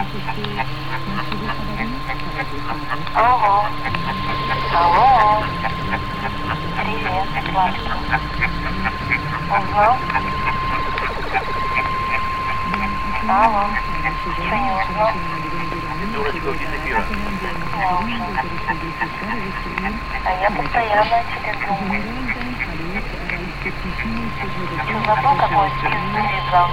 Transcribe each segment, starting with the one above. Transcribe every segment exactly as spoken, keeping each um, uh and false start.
Алло. Алло. Привет, Васька. Узнал? Алло. Что, не узнал? Дурочка, где эфира? А я постоянно о тебе думаю. Ты забыл, какой пиздец зал?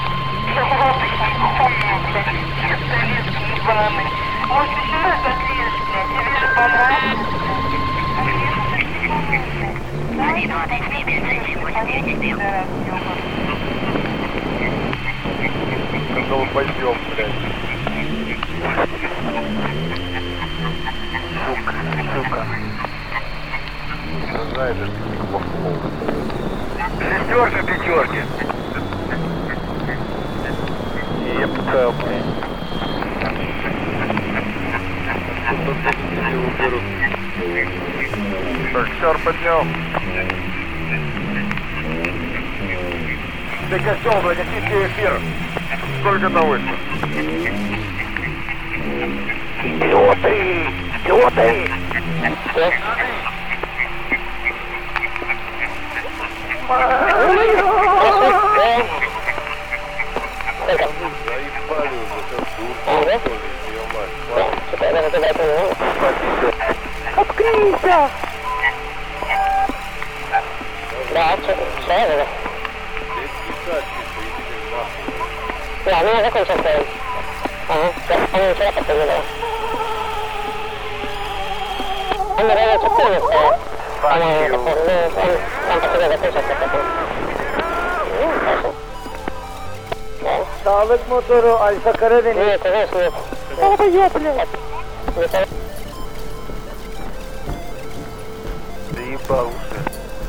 Пистолет ебаный. Может, еще раз отлежишь, блядь? Тебе же понравится. Когда мы пойдем, блядь. Сука, сука. Не знаю, даже не плохого. Шестерка, пятерки. Епта, блядь. Тут не уберут. Так, шар поднял. Ты костел, блядь, несите эфир. Сколько на выше? Идиоты! Идиоты! Заебали уже, как дурка, что ли, ее мать. Открыйся! Да, что это? Да, ну я закончил свой. Ага, по-моему, вчера подпомнил. Он реально четыре стоит. По-моему, ну, он сам по себе закончился потом. Ну, хорошо. Да. Sağlık motoru Alfa Karadeniz. Нет, ты знаешь, нет. Это я, блядь. Заебал уже.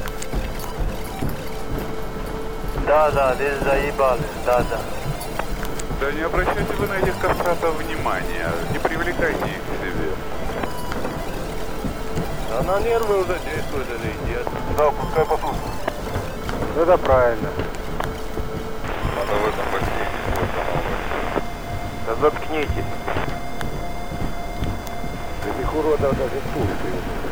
Да, да, здесь заебали, да, да. Да не обращайте вы на этих кастратов внимания, не привлекайте их к себе. А на нервы уже действует или нет? Да, пускай послушают. Это правильно. Надо в этом бассейне свой канал. Да заткнитесь. Этих уродов даже пушки.